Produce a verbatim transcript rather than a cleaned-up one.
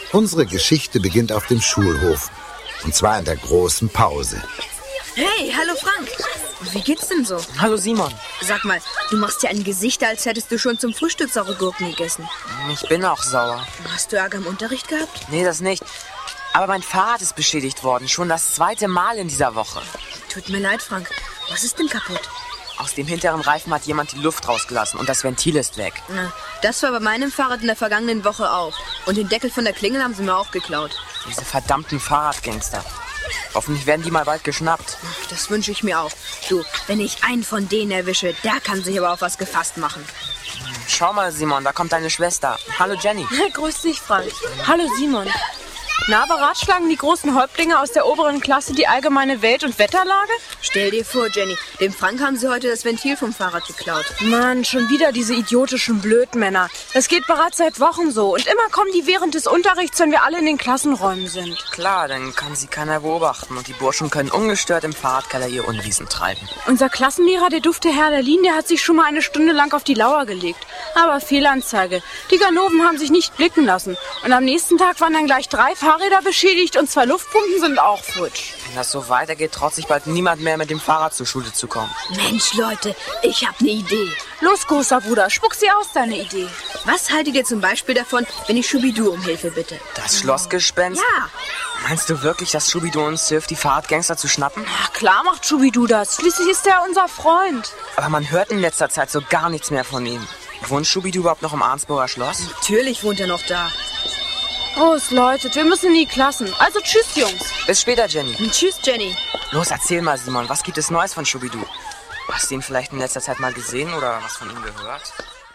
Unsere Geschichte beginnt auf dem Schulhof. Und zwar in der großen Pause. Hey, hallo Frank. Wie geht's denn so? Hallo Simon. Sag mal, du machst ja ein Gesicht, als hättest du schon zum Frühstück saure Gurken gegessen. Ich bin auch sauer. Hast du Ärger im Unterricht gehabt? Nee, das nicht. Aber mein Fahrrad ist beschädigt worden. Schon das zweite Mal in dieser Woche. Tut mir leid, Frank. Was ist denn kaputt? Aus dem hinteren Reifen hat jemand die Luft rausgelassen und das Ventil ist weg. Na, das war bei meinem Fahrrad in der vergangenen Woche auch. Und den Deckel von der Klingel haben sie mir auch geklaut. Diese verdammten Fahrradgangster. Hoffentlich werden die mal bald geschnappt. Das wünsche ich mir auch. Du, wenn ich einen von denen erwische, der kann sich aber auf was gefasst machen. Schau mal, Simon, da kommt deine Schwester. Hallo, Jenny. Grüß dich, Frank. Hallo, Simon. Na, beratschlagen die großen Häuptlinge aus der oberen Klasse die allgemeine Welt- und Wetterlage? Stell dir vor, Jenny, dem Frank haben sie heute das Ventil vom Fahrrad geklaut. Mann, schon wieder diese idiotischen Blödmänner. Das geht bereits seit Wochen so. Und immer kommen die während des Unterrichts, wenn wir alle in den Klassenräumen sind. Klar, dann kann sie keiner beobachten und die Burschen können ungestört im Fahrradkeller ihr Unwesen treiben. Unser Klassenlehrer, der dufte Herr Lerlin, der hat sich schon mal eine Stunde lang auf die Lauer gelegt. Aber Fehlanzeige. Die Ganoven haben sich nicht blicken lassen. Und am nächsten Tag waren dann gleich drei Fahrräder beschädigt und zwei Luftpumpen sind auch futsch. Wenn das so weitergeht, traut sich bald niemand mehr mit dem Fahrrad zur Schule zu kommen. Mensch, Leute, ich hab ne Idee. Los, großer Bruder, spuck sie aus, deine Idee. Was haltet ihr zum Beispiel davon, wenn ich Schubidu um Hilfe bitte? Das Schlossgespenst? Ja. Meinst du wirklich, dass Schubidu uns hilft, die Fahrradgangster zu schnappen? Ach, klar macht Schubidu das. Schließlich ist er unser Freund. Aber man hört in letzter Zeit so gar nichts mehr von ihm. Wohnt Schubidu überhaupt noch im Arnsburger Schloss? Natürlich wohnt er noch da. Oh, es läutet. Wir müssen in die Klassen. Also tschüss, Jungs. Bis später, Jenny. Und tschüss, Jenny. Los, erzähl mal, Simon. Was gibt es Neues von Schubidu? Hast du ihn vielleicht in letzter Zeit mal gesehen oder was von ihm gehört?